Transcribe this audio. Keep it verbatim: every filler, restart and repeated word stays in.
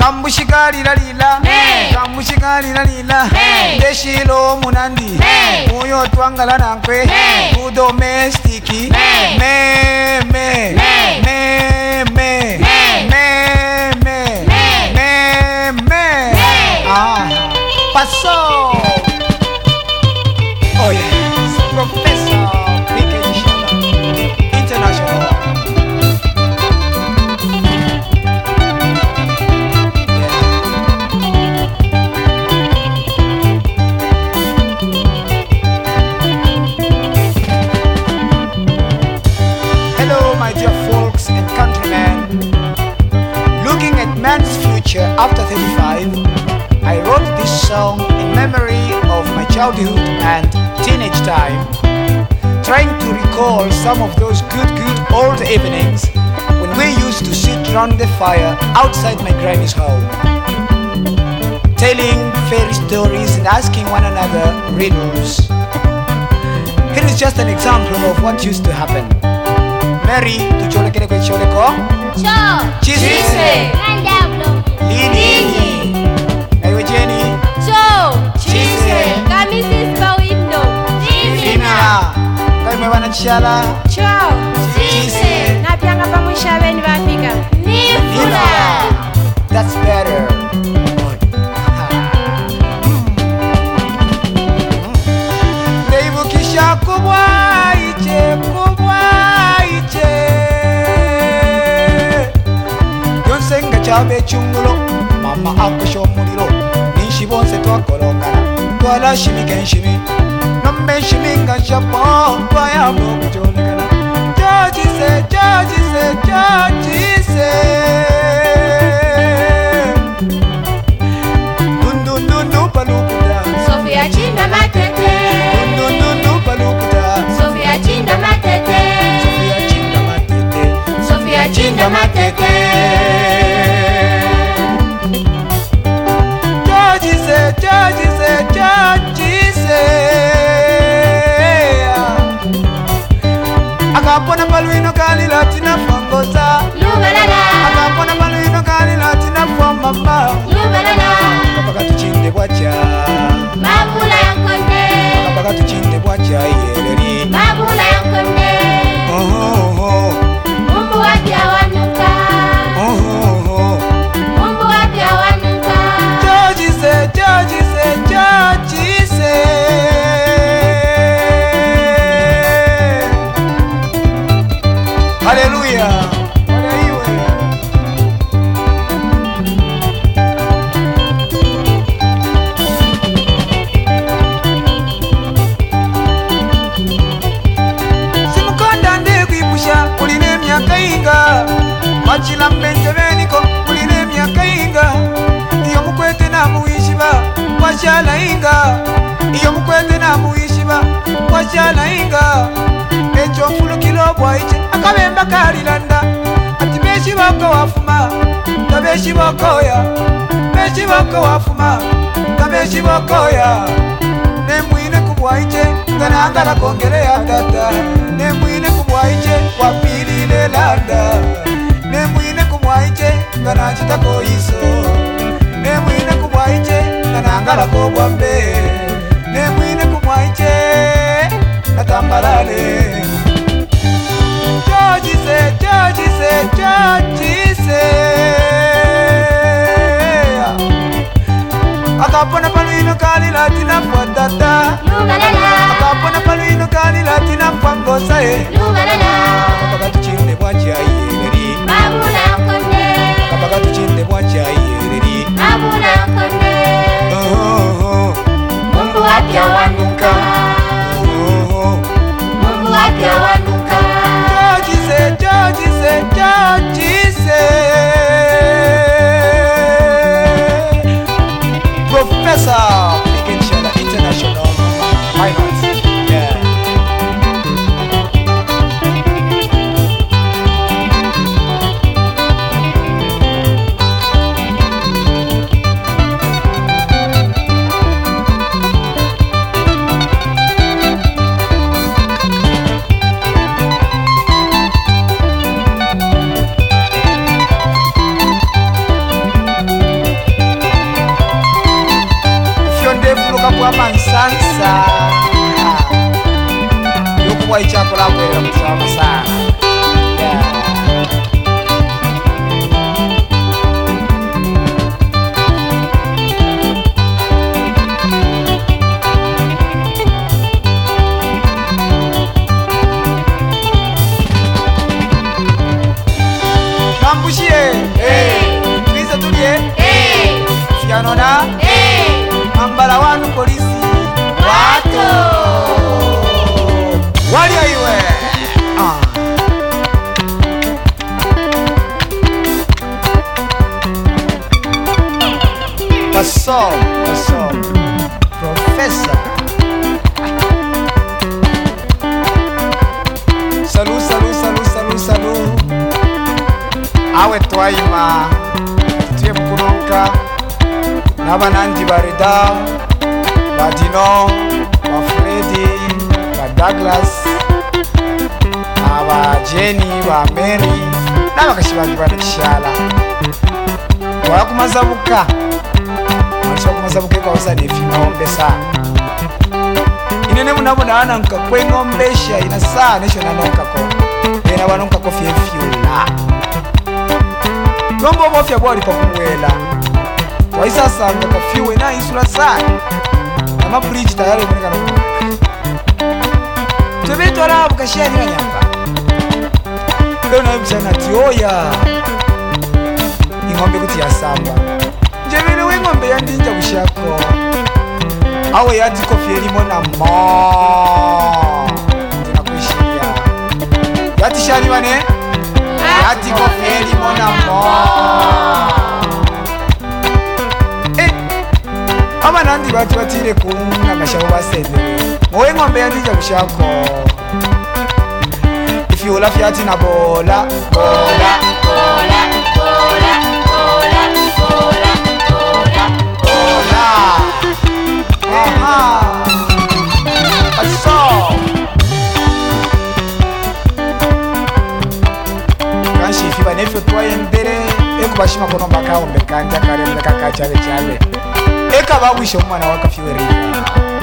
Kambushikari lalila Kambushikari lalila Deshilo munandi Uyo twangala nankwe Udomestiki Me me Me me Me me Me me Ah Paso Oh yes Professor Weekend Show International. Man's future after thirty-five, I wrote this song in memory of my childhood and teenage time, trying to recall some of those good, good old evenings when we used to sit round the fire outside my granny's home, telling fairy stories and asking one another riddles. Here is just an example of what used to happen. Mary, tucholekele kwe choleko? Cho. Chise. Kandablo. Lini. Na iwe Jenny? Cho. Chise. Kamisis Bawimno. Lina. Kaya mewana chishala? Cho. Chise. Napianga pamusha beni bafika. Nifula. That's better. Deibukisha kubwa iche kubwa iche Yonsenga chabe chungulo Mama akusho muliro Ninshi bonse twakolongana Twala shimi kenshimi Nombe shimi nga shapo Twayablo kujolekana Georgie se, Georgie se, Georgie se Nundu nundu palukuda Sofia chinda matete Nundu nundu palukuda Sofia chinda matete Sofia chinda matete Sofia chinda matete Georgie se, Georgie se, Georgie se Akapona paluino kali latina fangoza Lubalala Akapona paluino kali latina fomama Lubalala Kapaka tuchinde bwacha Mabula yankonde Kapaka tuchinde bwacha yeleri Mabula yankonde Oh oh oh Mumbu wapya wanuka Oh oh oh Mumbu wapya wanuka Georgie se, Georgie se, Georgie se Hallelujah. Hallelujah. Simukonda ndekuipusha uline emyaka inga Machila mbenje beniko uline emyaka inga Iyo mukwete na muishiba Washala inga Iyo mukwete na muishiba Washala inga Echo mfulu kilobwa iche Akabemba kalilanda Ati beshi boko wafuma Kabeshi bokoya Beshi boko wafuma Kabeshi bokoya Nemwine kubwa iche Kanangala kongere ya tata Nemwine kubwa iche Wapilile landa Nemwine kubwa iche Kanachita koiso Nemwine kubwa iche Kanangala kogwa mbe Nemwine kubwa iche Natambalale Georgie se, Georgie se, Georgie se Akapona paluino kali latina kwa tata Lubalala Akapona paluino kali latina kwa ngosa e Lubalala Kapaka tuchinde bwacha yeleri Mabula yankonde Kapaka tuchinde bwacha yeleri Mabula yankonde Oh oh oh Mumbu wapya wanuka Oh oh Mumbu wapya wanuka Georgie se, Georgie se, Georgie se Professor Weekend Show International. Why not? Yeah. wa mansansa yokuwa ichako lakwela kusama sana yeah. Kambushie Hey. Tuiza tulie Hey. Fianona Hey. Ambala wanu polisi Wato. Wali iwe ah. Paso, paso Professor Salut, salut, salut, salut, salut Awe twaima Tuye mkunonka Naba nandi barida Badino Bafredi Douglas Aba Jenny Ba Mary Naba kashibandi bana kishala Wala kumazabuka Mwanisha kumazabuka kwa wasa nefi ngombe sana Inene munabona ana nka kwe ngombesha ina saa nesho nanonka ko Ena wanonka ko fie fiula Gombo mofya bwali pa kumwela Waisa sanga ka fiwe na isula sana Ama bridge tayari mwenika na kumwela Tubetu alabu kashia nina nyamba Leo na mchana tioya Ingombe kuti ya samba Njevele we ngombe ya ndinja kushako Awe ya tiko fielimo na mo Tina kuishia Yati shani wane Ya tiko fielimo na mo Eh Ama nandi batu batire kuna mashabu basende Mwe ngombe ya ndinja kushako If you love yati na bola Bola Bola. Bola. Bola. Bola. Bola. Bola Aha Aso Kanshi ifi banefyo twaye mbere Eko bashima kono mbaka umbe kanja kare mbeka kachale chale Eka bawisha umwana waka fiwe riva